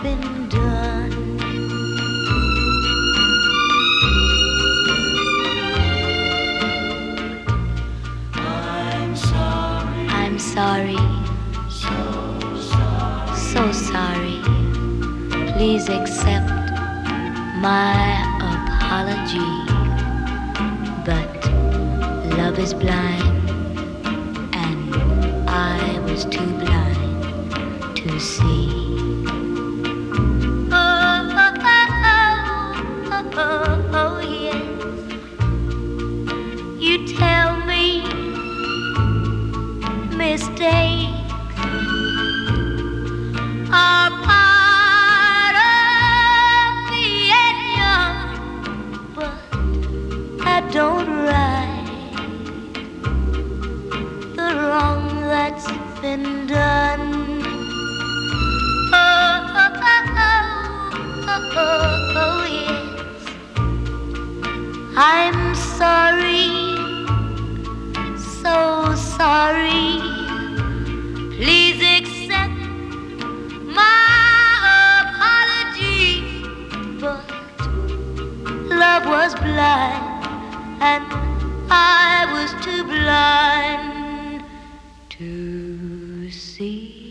been done. I'm sorry, so sorry. Please accept my apology. But love is blind, and I was too blind to see. Oh, yes. You tell me mistakes are part of being young, but I don't right the wrong that's been done. Oh, yes. I'm sorry, so sorry. Please accept my apology. But love was blind, and I was too blind to see.